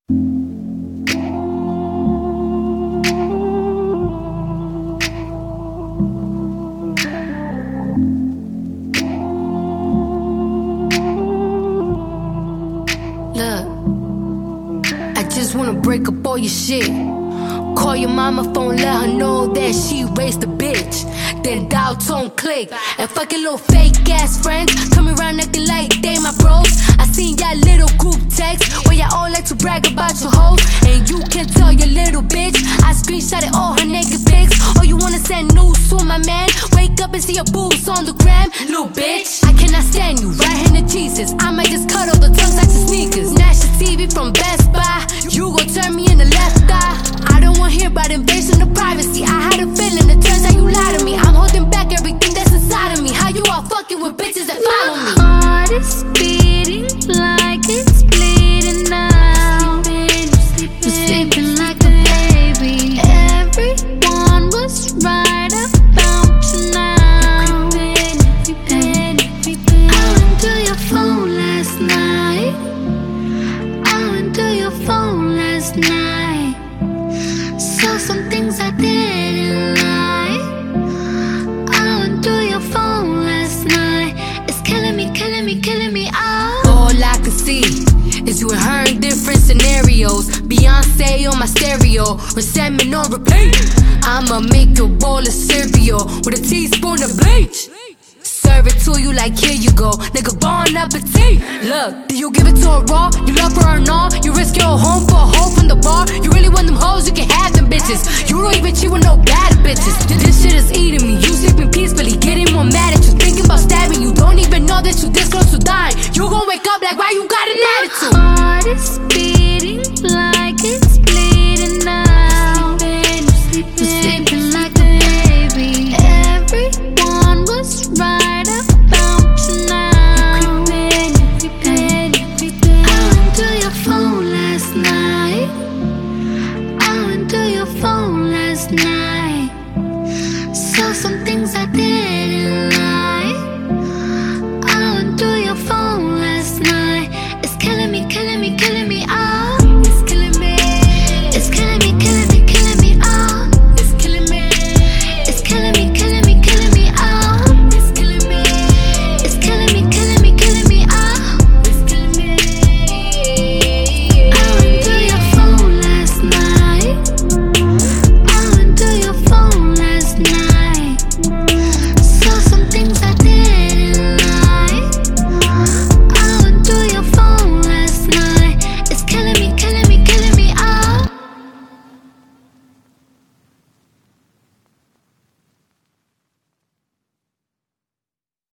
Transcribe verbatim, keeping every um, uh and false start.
just wanna break up all your shit. Call your mama phone, let her know that she raised a bitch. Then dial tone click. And fucking little fake ass friends coming around acting like they my bros. I seen y'all little group text where y'all all like to brag about your hoes. And you can tell your little bitch I screenshotted all her naked pics. Or you wanna send news to my man, wake up and see your boobs on the gram. Little bitch, I cannot stand you, right hand to Jesus. I might just cut all the tongues out your sneakers. National T V from Best Buy, you gon' turn me in the left eye. I don't wanna hear about invasion of privacy. I had a feeling, it turns out you lied to me. I'm holding back everything that's inside of me. How you all fucking with bitches that follow me? My heart is beating like it's bleeding now. You're sleeping like a baby. Everyone was right about you now. I went to your phone last night. I went to your phone last night. Saw some things I didn't like. I went to your phone last night. It's killing me, killing me, killing me out. All I can see is you and her in different scenarios. Beyonce on my stereo, resentment on repeat. I'ma make a bowl of cereal with a teaspoon of bleach. Serve it to you like here you go, nigga, bon appetit. Look, do you give it to her raw? You love her or not? You risk your